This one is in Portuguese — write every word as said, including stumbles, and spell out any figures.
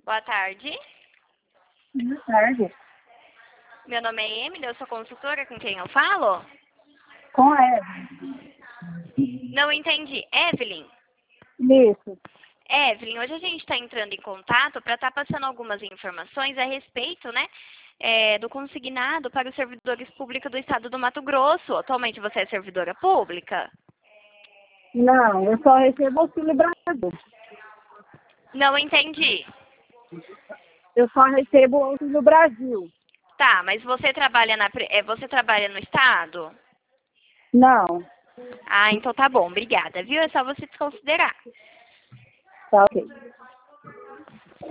Boa tarde. Boa tarde. Meu nome é Emily, eu sou consultora, com quem eu falo? Com a Evelyn. Não entendi. Evelyn? Isso. Evelyn, hoje a gente está entrando em contato para estar passando algumas informações a respeito, né, é, do consignado para os servidores públicos do estado do Mato Grosso. Atualmente você é servidora pública? Não, eu só recebo auxílio Brasil. Não entendi. Eu só recebo auxílio Brasil. Tá, mas você trabalha na, pre- é, você trabalha no estado? Não. Ah, então tá bom, obrigada, viu? É só você desconsiderar. Tá ok.